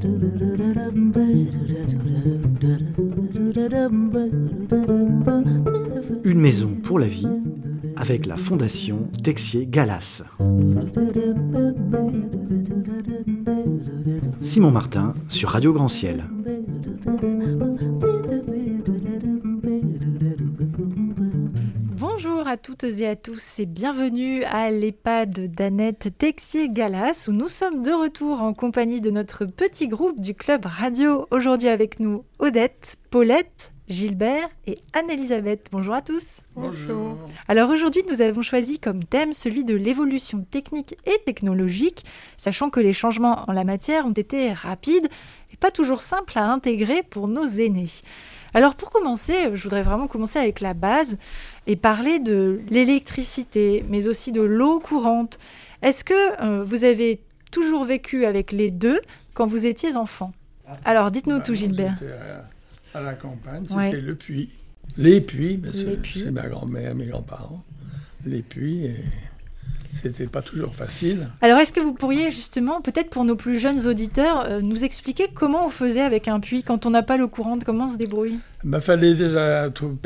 Une maison pour la vie avec la Fondation Texier-Galas. Simon Martin sur Radio Grand Ciel. Bonjour à toutes et à tous et bienvenue à l'EHPAD d'Annette Texier-Galas où nous sommes de retour en compagnie de notre petit groupe du Club Radio. Aujourd'hui avec nous Odette, Paulette, Gilbert et Anne-Elisabeth. Bonjour à tous. Bonjour. Alors aujourd'hui, nous avons choisi comme thème celui de l'évolution technique et technologique, sachant que les changements en la matière ont été rapides et pas toujours simples à intégrer pour nos aînés. Alors pour commencer, je voudrais vraiment commencer avec la base et parler de l'électricité, mais aussi de l'eau courante. Est-ce que vous avez toujours vécu avec les deux quand vous étiez enfant ? Alors dites-nous tout, Gilbert. À la campagne, Ouais. c'était le puits. Les puits, parce Les que puits. c'est ma grand-mère, mes grands-parents. Les puits, et c'était pas toujours facile. Alors est-ce que vous pourriez justement, peut-être pour nos plus jeunes auditeurs, nous expliquer comment on faisait avec un puits quand on n'a pas l'eau courante, comment on se débrouille ? Il fallait déjà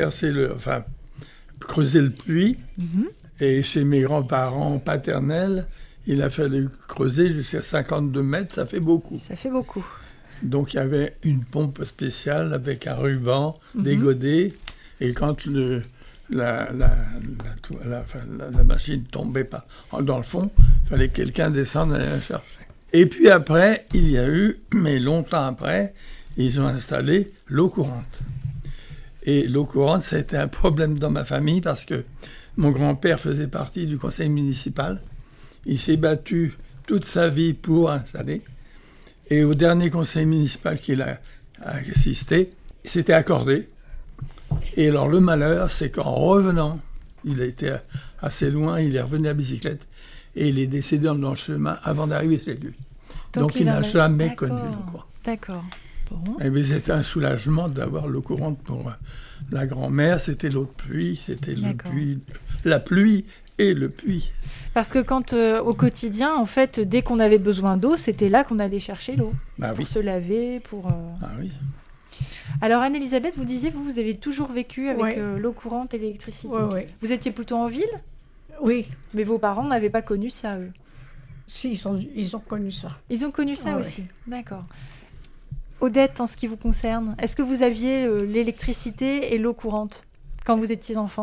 creuser le puits. Et chez mes grands-parents paternels, il a fallu creuser jusqu'à 52 mètres, ça fait beaucoup. Ça fait beaucoup. Donc il y avait une pompe spéciale avec un ruban, des godets, et quand la machine tombait pas dans le fond, il fallait que quelqu'un descende et la chercher. Et puis après, il y a eu, mais longtemps après, ils ont installé l'eau courante. Et l'eau courante, ça a été un problème dans ma famille parce que mon grand-père faisait partie du conseil municipal. Il s'est battu toute sa vie pour installer. Et au dernier conseil municipal qu'il a assisté, c'était accordé. Et alors le malheur, c'est qu'en revenant, il a été assez loin, il est revenu à bicyclette et il est décédé dans le chemin avant d'arriver chez lui. Donc il n'a jamais connu l'eau courante. D'accord. Bon. Et bien, c'était un soulagement d'avoir l'eau courante pour la grand-mère. C'était l'eau de pluie, c'était le puits, la pluie et le puits. Parce que quand au quotidien, en fait, dès qu'on avait besoin d'eau, c'était là qu'on allait chercher l'eau. Pour se laver, pour... Ah oui. Alors Anne-Elisabeth, vous disiez, vous avez toujours vécu avec l'eau courante et l'électricité. Oui. Vous étiez plutôt en ville ? Oui. Mais vos parents n'avaient pas connu ça, eux. Si, ils ont connu ça. Ils ont connu ça Ah aussi. D'accord. Odette, en ce qui vous concerne, est-ce que vous aviez l'électricité et l'eau courante quand vous étiez enfant ?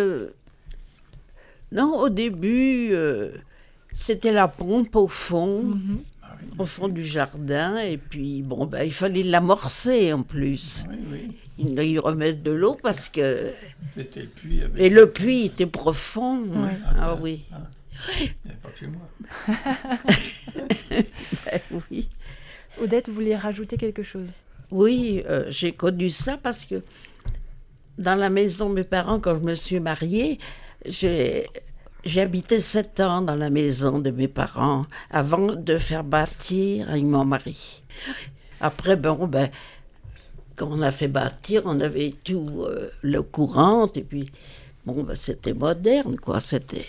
Non, au début, c'était la pompe au fond, au fond du jardin, et puis il fallait l'amorcer en plus. Oui. Il y remettre de l'eau parce que... C'était le puits. Et le puits était profond. Ouais. Ah oui. Il n'y a pas que chez moi. Oui. Odette, vous vouliez rajouter quelque chose ? Oui, j'ai connu ça parce que dans la maison de mes parents, quand je me suis mariée, j'ai habité 7 ans dans la maison de mes parents avant de faire bâtir avec mon mari. Après, quand on a fait bâtir, on avait tout l'eau courante et puis c'était moderne, quoi. C'était...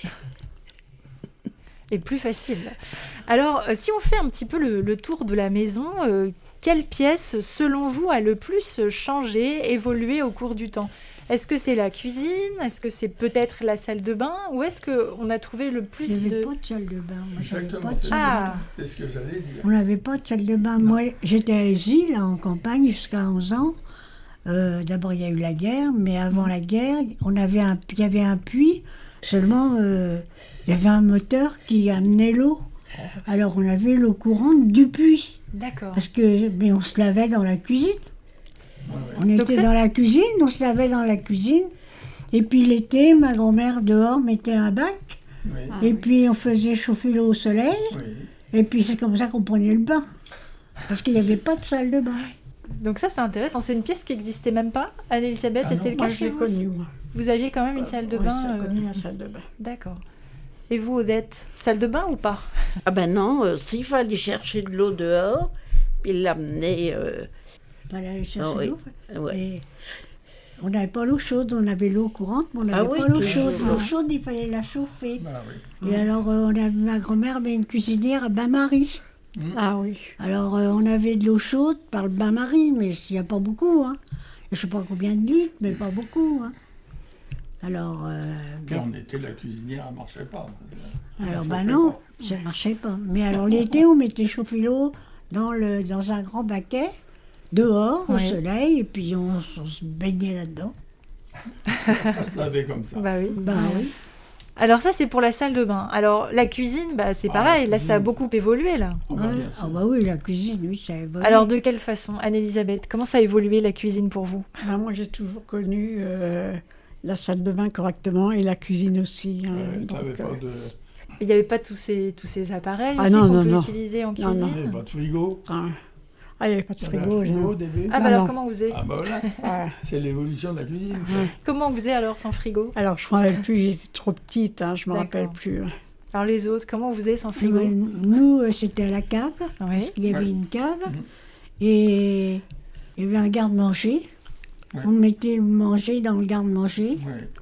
Et plus facile. Alors, si on fait un petit peu le tour de la maison, quelle pièce, selon vous, a le plus changé, évolué au cours du temps ? Est-ce que c'est la cuisine ? Est-ce que c'est peut-être la salle de bain ? Ou est-ce qu'on a trouvé le plus Il n'y de... avait pas de salle de bain. Moi, j'avais Exactement, pas de salle de bain. c'est ce que j'allais dire. On n'avait pas de salle de bain. Moi, j'étais à Asie, là, en campagne, jusqu'à 11 ans. D'abord, il y a eu la guerre, mais avant la guerre, il y avait un puits. Seulement, il y avait un moteur qui amenait l'eau. Alors, on avait l'eau courante du puits. D'accord. Mais on se lavait dans la cuisine. On Donc était dans la cuisine, on se lavait dans la cuisine. Et puis l'été, ma grand-mère dehors mettait un bac. Oui. Et puis on faisait chauffer l'eau au soleil. Oui. Et puis c'est comme ça qu'on prenait le bain. Parce qu'il n'y avait pas de salle de bain. Donc ça, c'est intéressant. C'est une pièce qui n'existait même pas. Anne-Elisabeth, était le cas Moi, je chez l'ai vous connue, moi. Vous aviez quand même une salle de bain J'ai connu la salle de bain. D'accord. Et vous, Odette, salle de bain ou pas ? Ah ben non, s'il fallait chercher de l'eau dehors, puis l'amener... Il fallait aller chercher l'eau. Ouais. Et on n'avait pas l'eau chaude, on avait l'eau courante, mais on n'avait oui, pas l'eau toujours. chaude. L'eau chaude, il fallait la chauffer. Oui. Et alors, ma grand-mère avait une cuisinière à bain-marie. Ah oui. Alors, on avait de l'eau chaude par le bain-marie, mais il n'y a pas beaucoup. Hein. Je ne sais pas combien de litres, mais pas beaucoup. Hein. Alors, Puis en été, la cuisinière, elle ne marchait pas. non, ça ne marchait pas. Mais alors, l'été, on mettait chauffer l'eau dans un grand baquet, dehors, au soleil, et puis on se baignait là-dedans. On se lavait comme ça. Bah oui. Oui. Alors ça, c'est pour la salle de bain. Alors la cuisine, c'est pareil. Là, ça a beaucoup évolué, là. Oui, la cuisine, oui, ça a évolué. Alors de quelle façon, Anne-Elisabeth, comment ça a évolué la cuisine pour vous? Moi, j'ai toujours connu la salle de bain correctement et la cuisine aussi. Il n'y avait pas tous ces appareils aussi qu'on peut utiliser en cuisine. Non. Il n'y avait pas de frigo. Il n'y avait pas de frigo. Au début. Alors comment vous faisiez? Voilà, c'est l'évolution de la cuisine. Comment vous faisiez alors sans frigo? Alors je ne me rappelle plus, j'étais trop petite, je ne me rappelle plus. Alors les autres, comment vous faisiez sans frigo? Nous, c'était à la cave, parce qu'il y avait une cave, et il y avait un garde-manger. On mettait le manger dans le garde-manger.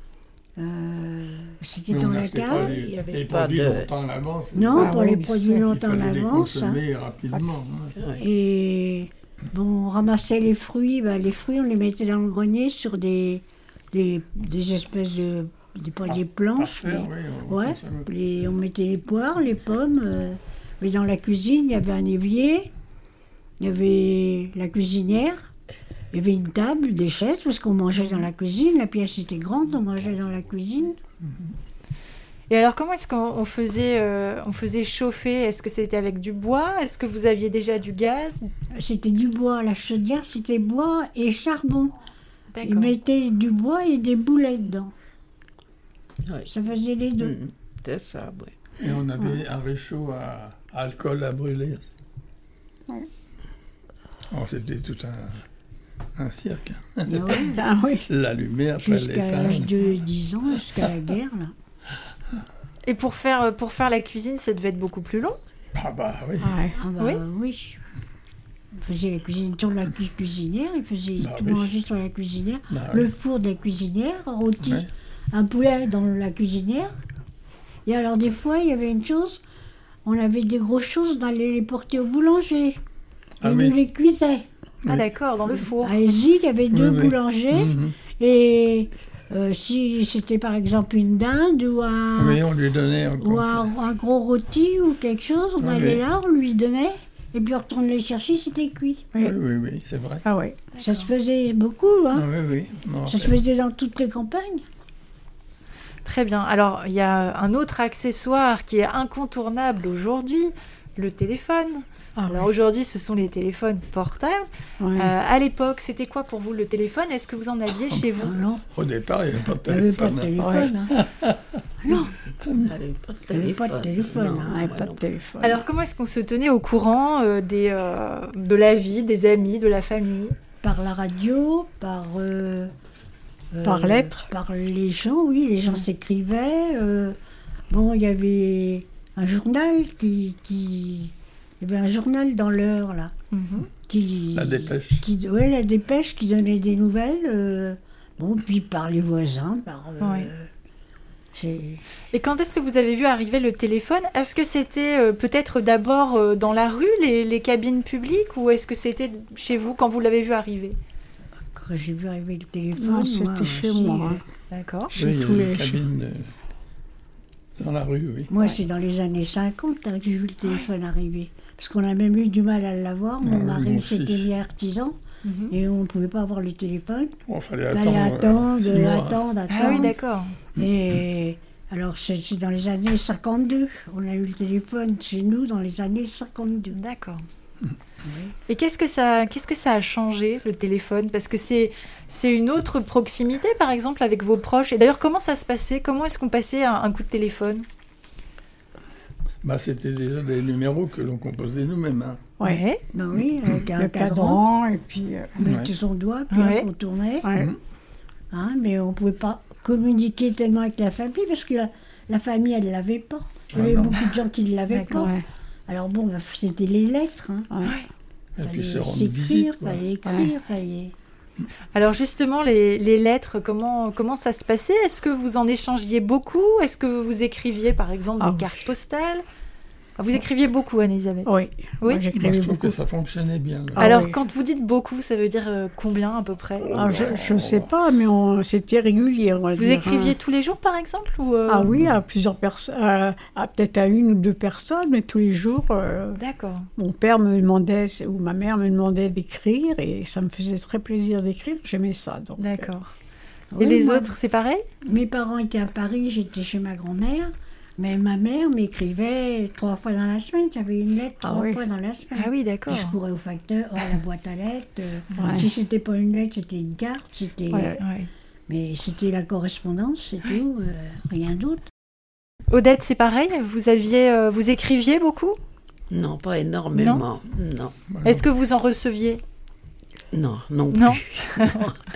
C'était dans la cave. Il n'y avait pas de longtemps en avance. Non, pour les produits longtemps en avance. Il fallait les consommer rapidement. Et on ramassait les fruits. Les fruits, on les mettait dans le grenier sur des espèces de... pas des planches. On mettait les poires, les pommes. Mais dans la cuisine, il y avait un évier. Il y avait la cuisinière. Il y avait une table, des chaises, parce qu'on mangeait dans la cuisine. La pièce était grande, on mangeait dans la cuisine. Et alors, comment est-ce qu'on faisait chauffer? Est-ce que c'était avec du bois? Est-ce que vous aviez déjà du gaz? C'était du bois. La chaudière, c'était bois et charbon. D'accord. Ils mettaient du bois et des boulets dedans. Ça faisait les deux. C'est ça, oui. Et on avait un réchaud à alcool à brûler. C'était tout un cirque. La lumière, jusqu'à l'âge de 10 ans, jusqu'à la guerre. Là. Et pour faire la cuisine, ça devait être beaucoup plus long? Oui. Oui. On faisait la cuisine sur la cuisinière, il faisait tout manger sur la cuisinière. Le four de la cuisinière, rôti un poulet dans la cuisinière. Et alors des fois, il y avait une chose, on avait des grosses choses, on allait les porter au boulanger. Et nous les cuisait. Ah d'accord, dans le four. À Ézil, il y avait deux boulangers. Et si c'était par exemple une dinde ou on lui donnait un gros rôti ou quelque chose, on allait là, on lui donnait. Et puis on retournait les chercher, c'était cuit. Oui, c'est vrai. Ça se faisait beaucoup. Ça se faisait dans toutes les campagnes. Très bien. Alors, il y a un autre accessoire qui est incontournable aujourd'hui, le téléphone. Alors aujourd'hui, ce sont les téléphones portables. À l'époque, c'était quoi pour vous le téléphone? Est-ce que vous en aviez chez vous? Non. Au départ, il n'y avait pas de téléphone. Non. Il n'y avait pas de téléphone. Alors comment est-ce qu'on se tenait au courant de la vie, des amis, de la famille? Par la radio, par lettre. Par les gens, oui. Les gens s'écrivaient. Il y avait un journal Il y avait un journal dans l'heure, là. La Dépêche. La Dépêche qui donnait des nouvelles. Puis par les voisins. Et quand est-ce que vous avez vu arriver le téléphone? Est-ce que c'était peut-être d'abord dans la rue, les cabines publiques, ou est-ce que c'était chez vous quand vous l'avez vu arriver? Quand j'ai vu arriver le téléphone, c'était chez moi. D'accord. Chez tous les cabines dans la rue, oui. Moi, c'est dans les années 50 que j'ai vu le téléphone arriver. Parce qu'on a même eu du mal à l'avoir. Mon mari, c'était mis artisan. Et on ne pouvait pas avoir le téléphone. Il fallait attendre. Ah oui, d'accord. Et alors, c'est dans les années 52. On a eu le téléphone chez nous dans les années 52. D'accord. Et qu'est-ce que ça a changé, le téléphone? Parce que c'est une autre proximité, par exemple, avec vos proches. Et d'ailleurs, comment ça se passait? Comment est-ce qu'on passait un coup de téléphone? C'était déjà des numéros que l'on composait nous-mêmes. Oui, avec un cadran, et puis... on mettait son doigt, puis on tournait. Mais on ne pouvait pas communiquer tellement avec la famille, parce que la famille, elle ne l'avait pas. Il y avait beaucoup de gens qui ne l'avaient pas. Alors c'était les lettres. Et puis s'écrire, fallait écrire, Alors justement, les lettres, comment ça se passait? Est-ce que vous en échangiez beaucoup? Est-ce que vous écriviez, par exemple, des cartes postales? Vous écriviez beaucoup, Anne-Elisabeth. Oui, Oui. moi, j'écrivais Moi, je trouve beaucoup. que ça fonctionnait bien. là. Ah Alors, oui. quand vous dites beaucoup, ça veut dire combien à peu près? Ah, je ne sais pas, mais c'était régulier, on va Vous dire, écriviez hein. tous les jours, par exemple ou, Ah oui, à plusieurs personnes, peut-être à 1 ou 2 personnes, mais tous les jours, D'accord. mon père me demandait, ou ma mère me demandait d'écrire, et ça me faisait très plaisir d'écrire, j'aimais ça. Donc, D'accord. Oui, Et les moi, autres, c'est pareil? Mes parents étaient à Paris, j'étais chez ma grand-mère. Mais ma mère m'écrivait 3 fois dans la semaine. J'avais une lettre Ah 3 oui. fois dans la semaine. Ah oui, Puis d'accord. je courais au facteur, à la boîte à lettres. Ouais. Si c'était pas une lettre, c'était une carte. C'était, Ouais. Ouais. mais c'était la correspondance, c'est tout, rien d'autre. Odette, c'est pareil? Vous écriviez beaucoup? Non, pas énormément. Non, Voilà. Est-ce que vous en receviez? non, Non. plus.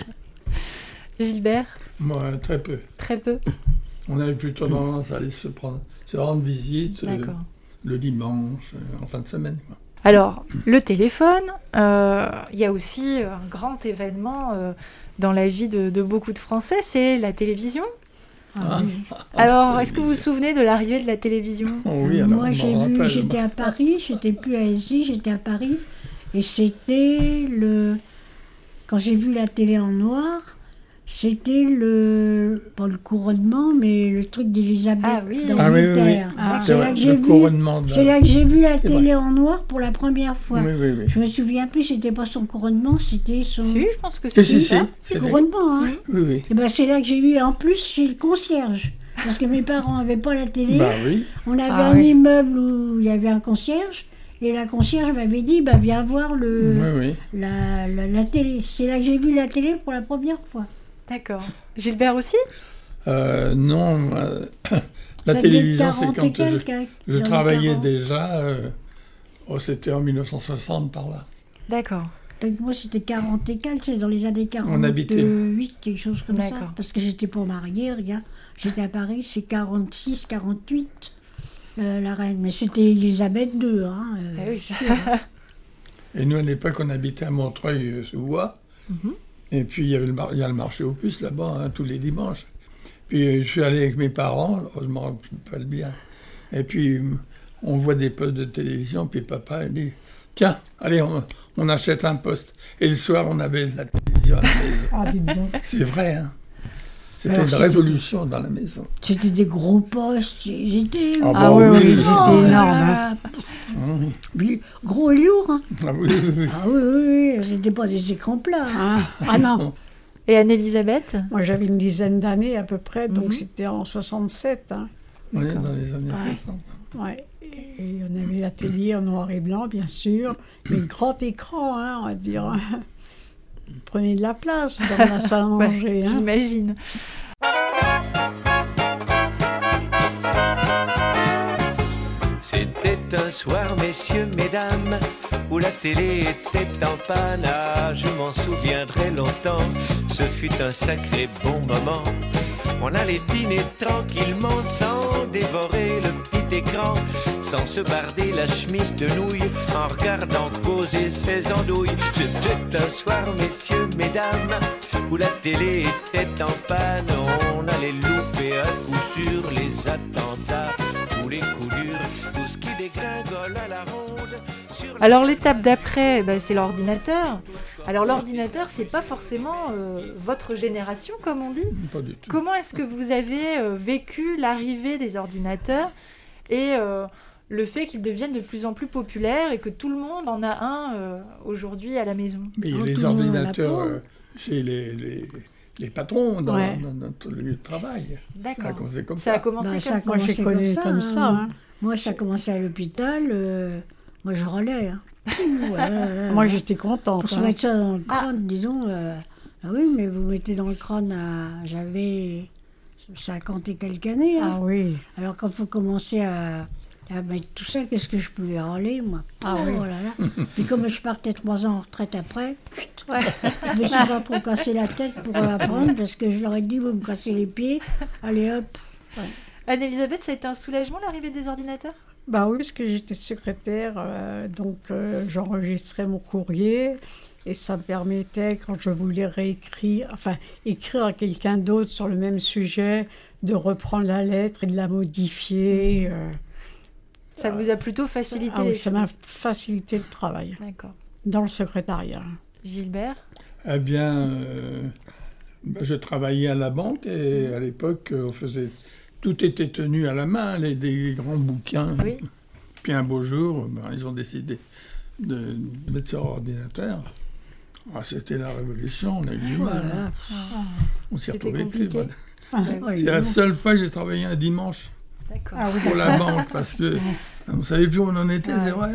Gilbert? Moi, très peu. Très peu. On avait plutôt tendance à aller se rendre visite D'accord. le dimanche, en fin de semaine. Quoi. Alors, le téléphone, il y a aussi un grand événement dans la vie de beaucoup de Français, c'est la télévision. Ah, oui. Alors, est-ce que vous vous souvenez de l'arrivée de la télévision? Oh oui, alors, Moi, je m'en rappelle. j'étais à Paris, j'étais plus à Asie, j'étais à Paris. Et c'était quand j'ai vu la télé en noir, c'était pas le couronnement, mais le truc d'Élisabeth Ah oui. d'Angleterre. Ah, C'est là que j'ai le vu. couronnement de... C'est là que j'ai vu la C'est télé en noir pour la première fois. Oui, oui, oui. Je me souviens plus, c'était pas son couronnement, c'était son Si, je pense que Si, c'est si, ça. si. Si, si. couronnement. Hein. Oui, oui. Et ben c'est là que j'ai vu. En plus, j'ai le concierge. Parce que mes parents n'avaient pas la télé. Bah oui. On avait Ah un oui. immeuble où il y avait un concierge. Et la concierge m'avait dit, bah, viens voir Oui, oui. la télé. C'est là que j'ai vu la télé pour la première fois. D'accord. Gilbert aussi? Non, la Ça télévision, devait c'est être 40 quand et quelques, je dans les travaillais 40. déjà. C'était en 1960 par là. D'accord. Donc moi, c'était 40 et quelques, c'est dans les années 48, On habitait. quelque chose comme ça. D'accord. Parce que j'étais pas mariée, rien. J'étais à Paris, c'est 46, 48, la reine. Mais c'était Elisabeth II, hein. Eh oui. sûr. Et nous, à l'époque, on habitait à Montreuil-sous-Bois. Mhm. Et puis, il y a le marché aux puces là-bas, hein, tous les dimanches. Puis, je suis allé avec mes parents, je me rappelle bien. Et puis, on voit des postes de télévision, puis papa, il dit, tiens, allez, on achète un poste. Et le soir, on avait la télévision à la maison. Ah, dites donc. C'est vrai, hein. C'était Alors, une c'était- révolution dans la maison. C'était des gros postes. J'étais. Ah Ah bah oui, oui, oui, oui. c'était énorme. Hein. Oui. Gros et lourd. Hein. Ah oui, oui, oui. Ah oui, oui, oui. C'était pas des écrans plats. Hein. Ah non, Et Anne-Elisabeth? moi j'avais une dizaine d'années à peu près, donc Mhm. c'était en 67. Hein. On est dans les années Ouais. 60. Ouais. Et on avait la télé en noir et blanc, bien sûr, mais le grand écran, hein, on va dire. Prenez de la place dans la salle à Ouais, manger. Hein. J'imagine. C'était un soir, messieurs, mesdames, où la télé était en panne. Ah, je m'en souviendrai longtemps, ce fut un sacré bon moment. On allait dîner tranquillement sans dévorer le petit écran, sans se barder la chemise de nouilles, en regardant causer ses andouilles. C'était un soir, messieurs, mesdames, où la télé était en panne. On allait louper à coup sûr les attentats ou les coups durs, tout ce qui dégringole à la ronde. Sur la- Alors l'étape d'après, c'est l'ordinateur. Alors l'ordinateur, c'est pas forcément votre génération, comme on dit. Pas du tout. Comment est-ce que vous avez vécu l'arrivée des ordinateurs et le fait qu'ils deviennent de plus en plus populaires et que tout le monde en a un aujourd'hui à la maison? Mais Oh, les tout le monde en a ordinateurs pas. chez les patrons dans, Ouais. dans notre lieu de travail. Ça a D'accord. commencé comme Ça a ça. commencé Bah, ça comme a ça. Moi j'ai commencé connu comme ça. Hein. Moi, ça a commencé à l'hôpital. Moi, je relais. Hein. Moi j'étais contente. Pour se hein. mettre ça dans le crâne, disons. Ah oui, mais vous mettez dans le crâne j'avais 50 et quelques années. Hein. Ah oui. Alors quand il faut commencer à mettre tout ça, qu'est-ce que je pouvais râler, moi? Ah oui. Oh là là. Puis comme je partais 3 ans en retraite après, je me suis pas trop cassé la tête pour apprendre, parce que je leur ai dit, vous me cassez les pieds, allez hop. Anne-Elisabeth, ça a été un soulagement l'arrivée des ordinateurs? Bah oui, parce que j'étais secrétaire, donc j'enregistrais mon courrier et ça me permettait, quand je voulais écrire à quelqu'un d'autre sur le même sujet, de reprendre la lettre et de la modifier. Ça vous a plutôt facilité Ah les oui, ça choses. m'a facilité le travail D'accord. dans le secrétariat. Gilbert? Eh bien, je travaillais à la banque et à l'époque, on faisait... Tout était tenu à la main, des grands bouquins. Oui. Puis un beau jour, ils ont décidé de mettre sur ordinateur. Ah, c'était la révolution, on a eu du mal. Voilà. On s'y C'était retrouvait plus. compliqué. Voilà. Ouais, C'est la non. seule fois que j'ai travaillé un dimanche D'accord. Ah oui, pour la banque parce que on ne savait plus où on en était, Ouais. c'est vrai.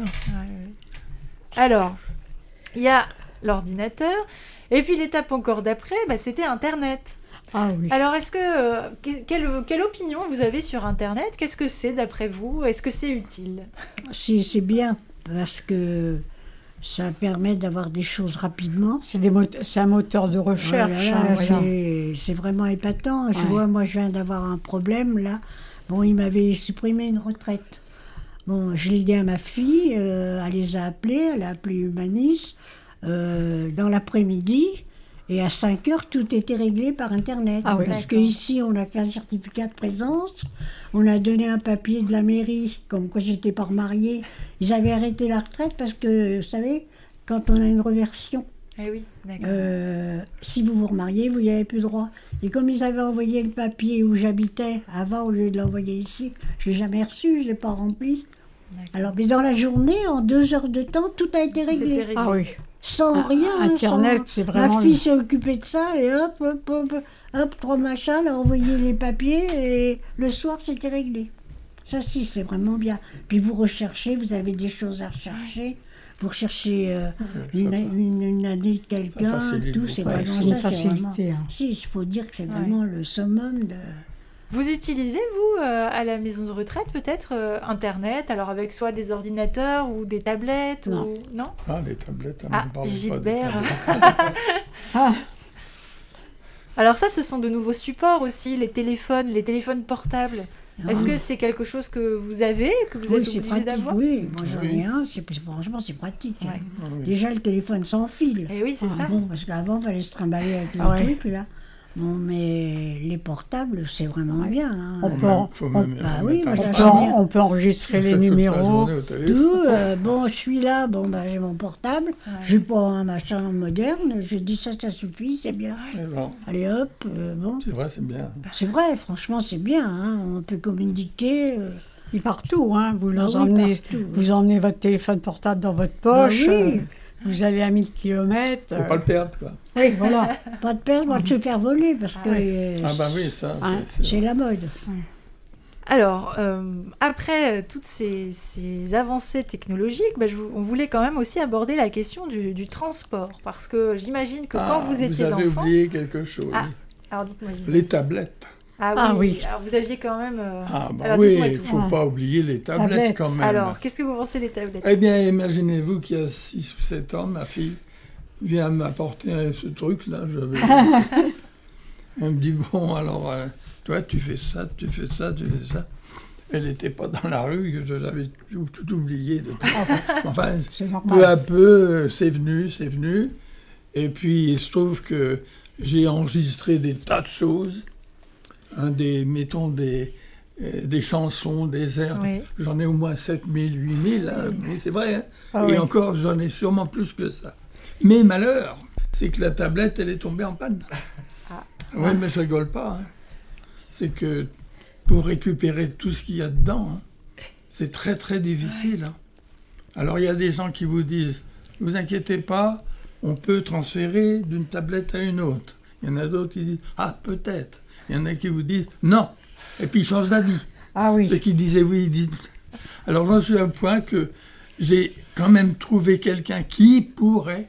Alors, il y a l'ordinateur, et puis l'étape encore d'après, c'était Internet. Ah oui. Alors, est-ce que quelle opinion vous avez sur Internet? Qu'est-ce que c'est d'après vous? Est-ce que c'est utile? C'est bien, parce que ça permet d'avoir des choses rapidement. C'est un moteur de recherche. Voilà, hein, voilà. c'est vraiment épatant. Je Ouais. vois, moi, je viens d'avoir un problème, là. Bon, il m'avait supprimé une retraite. Bon, je l'ai dit à ma fille, elle les a appelés, elle a appelé Humanis, dans l'après-midi, et à 5 heures, tout était réglé par Internet. Ah oui. Parce D'accord. qu'ici, on a fait un certificat de présence, on a donné un papier de la mairie, comme quoi j'étais pas remariée. Ils avaient arrêté la retraite parce que, vous savez, quand on a une reversion, Eh oui, d'accord. si vous vous remariez, vous n'y avez plus droit. Et comme ils avaient envoyé le papier où j'habitais, avant, au lieu de l'envoyer ici, je ne l'ai jamais reçu, je ne l'ai pas rempli. D'accord. Alors, mais dans la journée, en 2 heures de temps, tout a été réglé. C'était réglé. Ah oui. Sans rien. Internet, sans- c'est vraiment... Ma fille s'est occupée de ça, et hop, 3 machins, elle a envoyé les papiers, et le soir, c'était réglé. Ça, si, c'est vraiment bien. Puis vous recherchez, vous avez des choses à rechercher. Vous recherchez une année de quelqu'un, facilite tout, beaucoup. c'est Ouais, vraiment c'est une ça. c'est vraiment- facilité. hein. Si, il faut dire que c'est Ouais. vraiment le summum de... Vous utilisez, vous, à la maison de retraite, peut-être Internet, alors avec soit des ordinateurs ou des tablettes Non. ou... Non. Ah, les tablettes, Ah, on ne parle pas des Gilbert. tablettes. Ah, Alors ça, ce sont de nouveaux supports aussi, les téléphones portables. Est-ce que c'est quelque chose que vous avez, que vous Oui, êtes c'est obligé pratique, d'avoir? oui. Moi, j'en Oui. ai un, franchement, c'est pratique. hein. Ouais. Ah oui. Déjà, le téléphone sans fil. Eh oui, c'est ça. Bon, parce qu'avant, il fallait se trimballer avec le Ah ouais. truc, là. Bon, mais les portables, c'est vraiment bien. hein. On peut en- Faut même bah mettre oui, un moi, on, j'aime peut portable. bien. on peut enregistrer Ça les toute la numéros. journée au téléphone. Tout, bon, je suis là, bon, bah, j'ai mon portable, Ouais. j'ai pas un machin moderne, je dis ça suffit, c'est bien. Et bon, Allez hop, bon. c'est vrai, c'est bien. C'est vrai, franchement, c'est bien, hein, on peut communiquer. Et partout, hein. Vous, Ah oui, emmenez, partout. vous emmenez votre téléphone portable dans votre Bah poche. oui. Vous allez à 1000 km. Faut pas le perdre, quoi. Oui, voilà. Pas de perdre, de se faire voler, parce que Ah bah oui, ça, Hein, c'est la mode. Alors, après toutes ces avancées technologiques, on voulait quand même aussi aborder la question du transport. Parce que j'imagine que quand vous étiez avez enfant... oublié quelque chose. Ah, alors dites-moi, Gilles. Les tablettes. Ah oui, oui. Alors vous aviez quand même... Ah bah alors oui, dites-moi il tout. ne faut pas oublier les tablettes Tablettes. quand même. Alors, qu'est-ce que vous pensez des tablettes? Eh bien, imaginez-vous qu'il y a 6 ou 7 ans, ma fille vient m'apporter ce truc-là. Elle me dit, bon, alors, toi, tu fais ça, tu fais ça, tu fais ça. Elle n'était pas dans la rue, que j'avais tout oublié. De tout. Enfin, C'est peu normal. à peu, c'est venu. Et puis, il se trouve que j'ai enregistré des tas de choses. Mettons des chansons, des airs. Oui. J'en ai au moins 7000, 8000, hein, c'est vrai. Hein. Ah Et oui. encore, j'en ai sûrement plus que ça. Mais malheur, c'est que la tablette, elle est tombée en panne. Ah. Oui, mais je rigole pas. Hein. C'est que pour récupérer tout ce qu'il y a dedans, hein, c'est très très difficile. Hein. Alors il y a des gens qui vous disent, ne vous inquiétez pas, on peut transférer d'une tablette à une autre. Il y en a d'autres qui disent, ah peut-être. Il y en a qui vous disent, non. Et puis ils changent d'avis. Ah Ceux oui. qui disaient oui, ils disent... Alors j'en suis à un point que j'ai quand même trouvé quelqu'un qui pourrait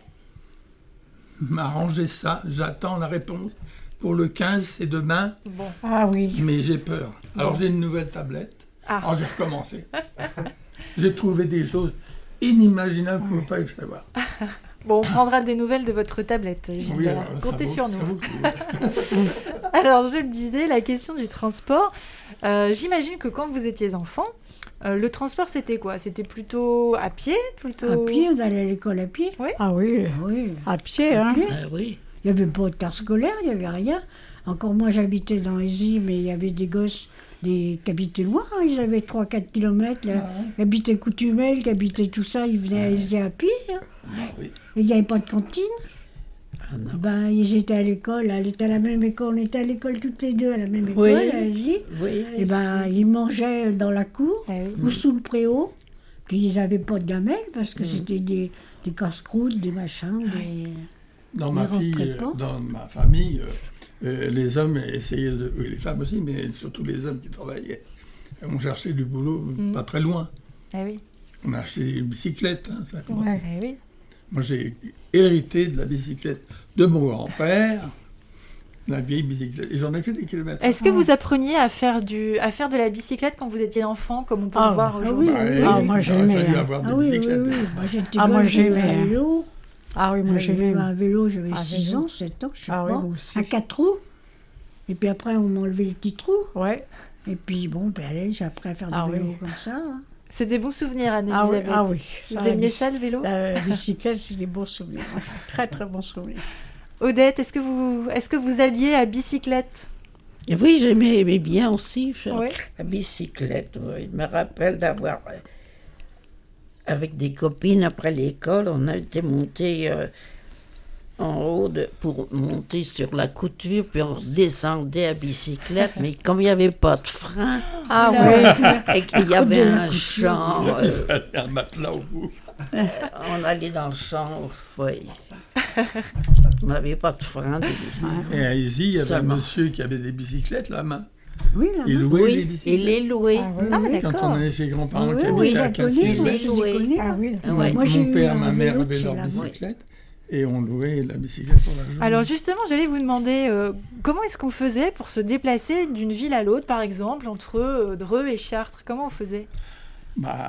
m'arranger ça. J'attends la réponse. Pour le 15, c'est demain, Bon. Ah oui. mais j'ai peur. Alors j'ai une nouvelle tablette. Ah. Alors j'ai recommencé. J'ai trouvé des choses inimaginables, vous ne pouvez pas y savoir. Bon, on prendra des nouvelles de votre tablette, Gilbert. alors, ça Comptez vaut- sur ça nous. vaut le coup. Alors, je le disais, la question du transport. J'imagine que quand vous étiez enfant, le transport, c'était quoi? C'était plutôt à pied, plutôt... À pied, on allait à l'école à pied. Ah oui. Oui. À pied, hein. pied. Ah oui. Il n'y avait pas de car scolaire, il n'y avait rien. Encore moi, j'habitais dans Aisy, mais il y avait des gosses qui habitaient loin, hein, ils avaient 3-4 kilomètres, là, qui habitaient Coutumel, qui habitaient tout ça, ils venaient ils étaient à pied. Hein. oui. Et il n'y avait pas de cantine. Ah, non. Ben, ils étaient à l'école, elle était à la même école, on était à l'école toutes les deux, à la même école, Oui. à Asie. Oui, Et ben, ils mangeaient dans la cour Ah oui. ou sous le préau. Puis ils n'avaient pas de gamelles parce que c'était des casse-croûtes, des machins. Dans Ils ma rentraient fille, pas. dans ma famille, les hommes essayaient de... Oui, les femmes aussi, mais surtout les hommes qui travaillaient. On cherchait du boulot pas très loin. Ah oui. On a acheté une bicyclette. Hein, ça commence. Ouais. Ah oui. Moi, j'ai hérité de la bicyclette de mon grand-père, la vieille bicyclette. Et j'en ai fait des kilomètres. Est-ce que vous appreniez à faire de la bicyclette quand vous étiez enfant, comme on peut Ah, le voir ah aujourd'hui? oui. Ah, moi, il aurait j'aimais, fallu hein. avoir des Ah oui, oui, bicyclettes. oui. Moi, j'étais Ah, moi, gosse, j'avais j'aimais, un hein. vélo. Ah oui, moi J'avais j'aimais. un vélo, j'avais Ah, 6 vélo. ans, 7 ans, je sais Ah oui, pas. moi aussi. À 4 roues. Et puis après, on m'a enlevé le petit trou. Ouais. Et puis bon, ben allez, j'ai appris à faire du Ah vélo oui. comme ça. Hein. C'est des bons souvenirs, Ah oui, Anne-Elisabeth. ah oui. Vous la aimiez bici- ça, le vélo? La bicyclette, c'est des beaux souvenirs. Très, très bons souvenirs. Odette, est-ce que vous alliez à bicyclette? Et oui, j'aimais bien aussi faire Oui. la bicyclette. Oui. Je me rappelle d'avoir, avec des copines après l'école, on a été monter en haut pour monter sur la couture, puis on redescendait à bicyclette, mais comme il n'y avait pas de frein, Ah oui. et qu'il y avait un champ, Il fallait un matelas au bout. on allait dans le champ, oui. On n'avait pas de frein de bicyclette. Et à Isi, il y avait un Seulement. monsieur qui avait des bicyclettes, la main. Oui, là. Il louait les Oui, bicyclettes. il les louait. Ah oui, Ah, oui. Quand d'accord. on allait chez grands-parents Oui, qui oui, habitaient à j'ai 15 connu, Il km. les louait. connu. Ah oui. Ouais. Moi, j'ai Mon eu père, un ma mère vélo avaient chez leur la- bicyclette et on louait la bicyclette pour la journée. Alors justement, j'allais vous demander comment est-ce qu'on faisait pour se déplacer d'une ville à l'autre, par exemple, entre Dreux et Chartres? Comment on faisait? Bah,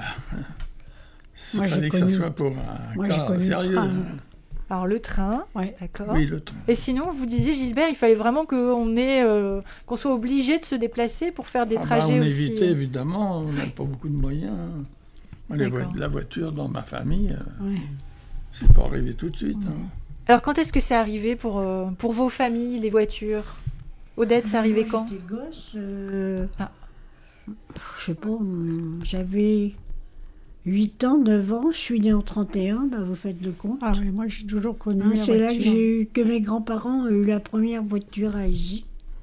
il Moi, j'ai fallait que ça connu- soit pour un moi, j'ai cas connu le sérieux. train. Alors le train, Ouais. d'accord. Oui, le train. Et sinon, vous disiez, Gilbert, il fallait vraiment qu'on soit obligé de se déplacer pour faire des Ah bah, trajets on aussi. évitait, évidemment, on n'avait pas beaucoup de moyens. Moi, D'accord. la voiture dans ma famille, Ouais. c'est pas arrivé tout de suite. hein. Alors quand est-ce que c'est arrivé pour vos familles, les voitures? Odette, c'est arrivé quand? J'étais gosse, Ah. je sais pas, j'avais 8 ans, 9 ans, je suis née en 31, bah vous faites le compte. Ah oui, moi j'ai toujours connu Hein, la c'est là voiture. que mes grands-parents ont eu la première voiture à Isi.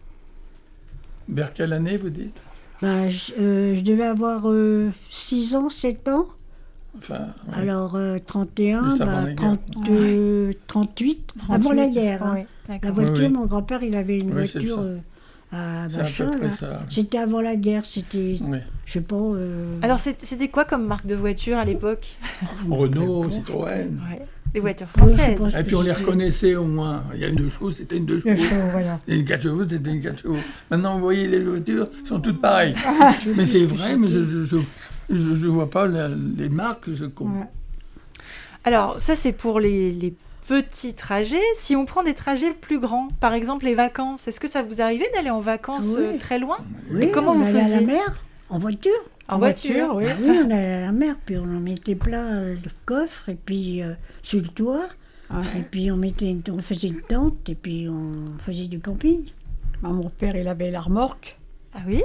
Vers quelle année, vous dites? Bah, je devais avoir 6 ans, 7 ans. Enfin, ouais. Alors 31, Juste avant bah, la guerre. 38, avant la guerre. hein. Oui, La d'accord. voiture, Oui, oui. mon grand-père, il avait une Oui, c'est voiture ça. à c'est à machin. peu près là. ça. C'était avant la guerre, c'était, Oui. je sais pas. Alors c'était quoi comme marque de voiture à l'époque? Renault, Citroën. Ouais. Des voitures je sais françaises. pas ce Et que puis on les c'était. reconnaissait au moins. Il y a une 2 chevaux, c'était une 2 Le chevaux. show, voilà. Et une 4 chevaux, c'était une 4 chevaux. Maintenant, vous voyez, les voitures sont toutes pareilles. Mais c'est vrai, mais je vois pas les marques. Je compte. Ouais. Alors ça c'est pour les petits trajets. Si on prend des trajets plus grands, par exemple les vacances, est-ce que ça vous arrivait d'aller en vacances Ah oui. très loin? Oui, Et comment on vous allait à la faisiez? mer, en voiture. En voiture, oui. Ah oui, on allait à la mer, puis on en mettait plein le coffre, et puis sur le toit, Ouais. et puis on faisait une tente, et puis on faisait du camping. Bah, mon père, il avait la remorque. Ah oui?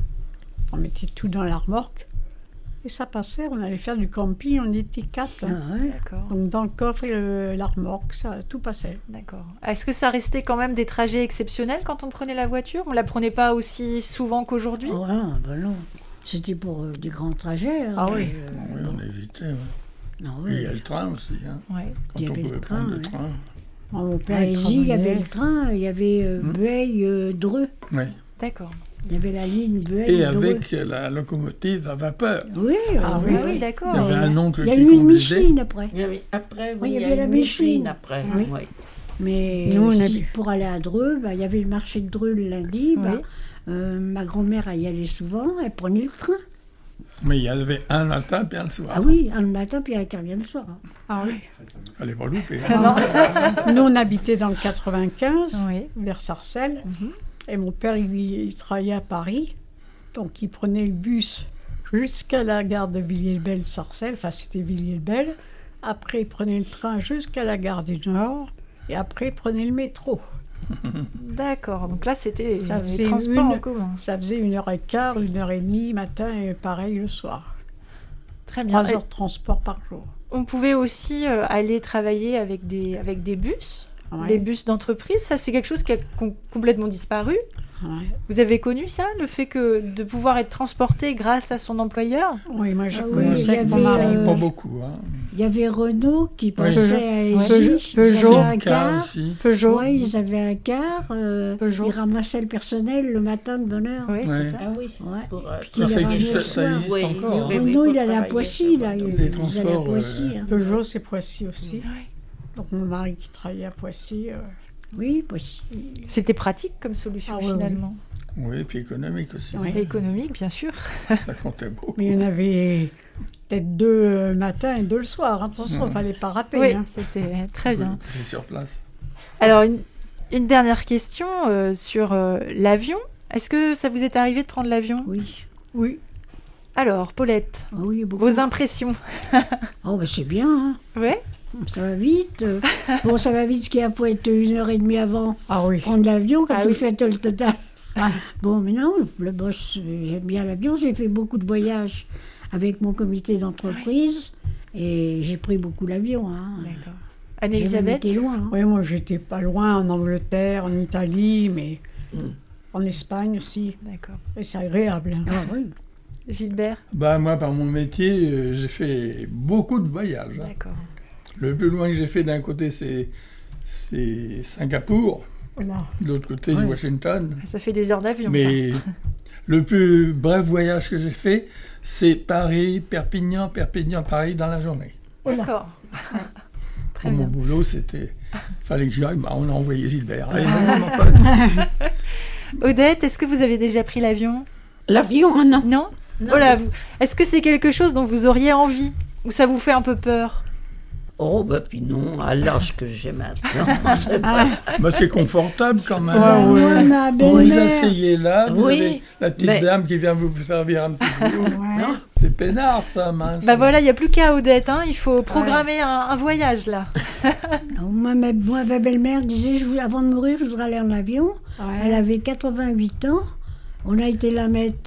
On mettait tout dans la remorque. Et ça passait, on allait faire du camping, on était 4. Ah ouais. D'accord. Donc dans le coffre et la remorque, ça, tout passait. D'accord. Est-ce que ça restait quand même des trajets exceptionnels quand on prenait la voiture? On la prenait pas aussi souvent qu'aujourd'hui? Oh, ah, ben non, c'était pour des grands trajets. hein. Ah oui. Oui, on évitait. Ouais. Non, Et il y oui. a le train aussi. Hein. Ouais. Quand Il y on avait le pouvait train, prendre le ouais. train. Mon père, À il Isi, il y avait travaillait. le train, il y avait Bueil, Dreux. Oui. D'accord. Il y avait la ligne Bueil, Et Dreux. avec la locomotive à vapeur. Oui, Ah Oui, oui, oui, Il d'accord. y avait un oncle il y a qui eu une conduisait. Micheline après. Il y avait- après, Oui, oui, il y il y avait a la une Micheline Micheline. après. Oui. Oui. Mais Nous, on a si- vu. pour aller à Dreux, bah, il y avait le marché de Dreux le lundi. Oui. Ma grand-mère y allait souvent, elle prenait le train. Mais il y avait un matin puis un le soir. Ah oui, un le matin, puis elle revient le soir. hein. Ah oui. Fallait pas louper. Nous, on habitait dans le 95, Oui. vers Sarcelles. Mhm. Et mon père, il travaillait à Paris. Donc, il prenait le bus jusqu'à la gare de Villiers-le-Bel-Sarcelles. Enfin, c'était Villiers-le-Bel. Après, il prenait le train jusqu'à la gare du Nord. Et après, il prenait le métro. D'accord, donc là c'était Ça les faisait transports en commun. Ça faisait 1h15, 1h30 matin et pareil le soir. Très bien. 3 heures de transport par jour. On pouvait aussi aller travailler avec des bus, Ouais. des bus d'entreprise. Ça, c'est quelque chose qui a complètement disparu. Ouais. Vous avez connu ça, le fait de pouvoir être transporté grâce à son employeur? Oui, moi j'ai Ah oui, connu il ça y avec mon avait, mari. Pas beaucoup. Hein. Il y avait Renault qui passait à Ouais. Égy. Peugeot. Ils avaient un Car car. aussi. Peugeot. Ouais, ils avaient un car. Peugeot. Ils ramassaient le personnel le matin de bonne heure. Oui, Ouais. c'est ça. Ah oui. Ouais. Pour, Puis il Ça les existe, ramenait le ça soir. existe Oui, encore. oui, hein. oui. Renault, pour il allait à travailler, Poissy, là. ça va. Les Ils allaient à transports, Poissy. hein. Peugeot, c'est Poissy aussi. Ouais. Donc mon mari qui travaillait à Poissy. Oui, Poissy. C'était pratique comme solution Ah oui, finalement. Oui, et puis économique aussi. Oui. Et économique, bien sûr. Ça comptait beaucoup. Mais il y en avait peut-être 2 le matin et 2 le soir. Attention, il ne fallait pas rater. Oui, hein. c'était très bien. C'est sur place. Alors, une dernière question sur l'avion. Est-ce que ça vous est arrivé de prendre l'avion? Oui. Oui. Alors, Paulette, Ah oui, beaucoup. vos impressions? Oh, bah c'est bien, hein. Ouais. Ça va vite. Bon, ça va vite, ce qu'il faut être 1h30 avant. Ah oui. Prendre l'avion quand Ah tu oui. fais tout le total. Bon, mais non, le boss, j'aime bien l'avion. J'ai fait beaucoup de voyages avec mon comité d'entreprise et j'ai pris beaucoup l'avion. Hein. D'accord. J'ai même Anne-Elisabeth? été loin. Hein. Oui, moi j'étais pas loin en Angleterre, en Italie, mais en Espagne aussi. D'accord. Et c'est agréable. hein. Ah, oui. Gilbert? Bah, moi, par mon métier, j'ai fait beaucoup de voyages. hein. D'accord. Le plus loin que j'ai fait d'un côté, c'est Singapour. Voilà. De l'autre côté, Ouais. Washington. Ça fait des heures d'avion, Mais le plus bref voyage que j'ai fait, c'est Paris, Perpignan, Paris dans la journée. ça. D'accord. Très Pour mon bien. boulot, c'était... fallait que j'y aille. Bah, on a envoyé Gilbert. Allez, non, mon pote. Odette, est-ce que vous avez déjà pris l'avion? L'avion, ah non. Non? Non. Oh là, est-ce que c'est quelque chose dont vous auriez envie? Ou ça vous fait un peu peur? Oh, bah puis non, à l'âge que j'ai maintenant. c'est pas- Bah, c'est confortable quand même. Moi, ma Vous belle-mère. asseyez là, vous Oui, avez la petite mais- dame qui vient vous servir un petit coup. Ouais. C'est peinard, ça, mince. Bah voilà, il n'y a plus qu'à Odette, hein. Il faut programmer un voyage là. Non, moi, ma belle-mère disait, avant de mourir, je voudrais aller en avion. Ouais. Elle avait 88 ans. On a été la mettre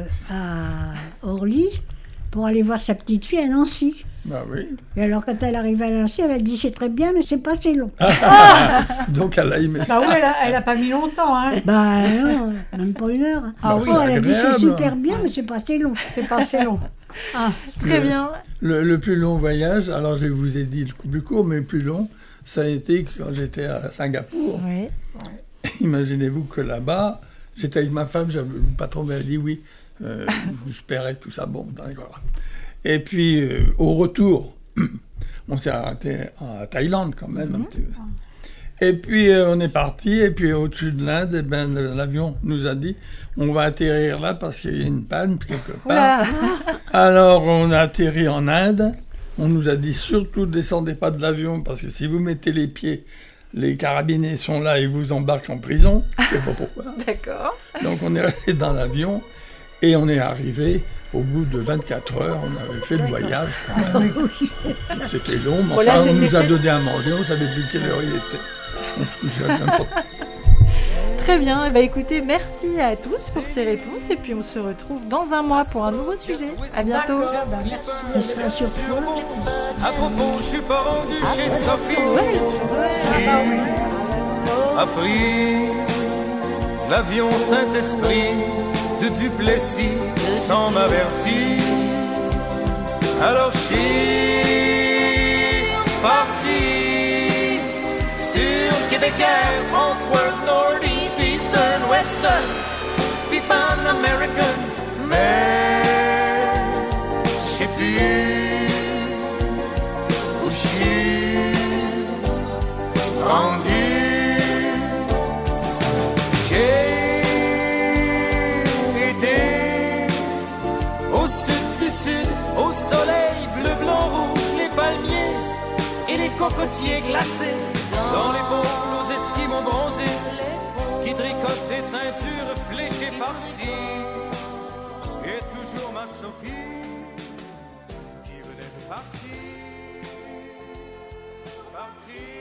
à Orly pour aller voir sa petite fille à Nancy. Bah oui. Et alors, quand elle arrivait à Nancy, elle a dit, c'est très bien, mais c'est pas assez long. Donc elle a aimé ça. Bah oui, elle a pas mis longtemps. Hein. Bah non, même pas 1 heure. Ah Oh, oui, elle a dit, c'est agréable. super bien, mais c'est pas assez long. C'est pas assez long. Ah. Très bien. Le plus long voyage, alors je vous ai dit le coup plus court, mais le plus long, ça a été quand j'étais à Singapour. Oui. Imaginez-vous que là-bas, j'étais avec ma femme, le patron m'avait dit oui, je paierais tout ça, bon, d'accord. Et puis, au retour, on s'est arrêté à Thaïlande quand même, un petit peu. Et puis, on est parti, et puis au-dessus de l'Inde, eh ben, l'avion nous a dit, on va atterrir là parce qu'il y a une panne quelque part. Oula. Alors, on a atterri en Inde. On nous a dit surtout descendez pas de l'avion parce que si vous mettez les pieds, les carabiniers sont là et vous embarquent en prison. Je sais pas pourquoi. D'accord. Donc, on est resté dans l'avion et on est arrivé. Au bout de 24 heures, on avait fait le voyage quand même. C'était long, mais Voilà, enfin, on c'était nous a peut-être- donné à manger. On savait plus quelle heure il était. On se couchait à n'importe Très bien. Eh ben, écoutez, merci à tous pour ces réponses. Et puis on se retrouve dans un mois pour un nouveau sujet. À bientôt. Bah, merci. Elle sera sur toi. À propos, je suis pas rendu chez Sophie. A pris l'avion Saint-Esprit de Duplessis sans m'avertir. Alors je suis parti sur Québec Air, Transworld, Northeast, Eastern, Western, puis Pan American, mais je sais plus où je suis rendu. J'ai été au sud du sud, au soleil bleu, blanc, rouge, les palmiers et les cocotiers glacés. Dans les bons, nos esquimaux bronzés qui tricotent des ceintures fléchées par-ci. Et toujours ma Sophie qui venait de partir.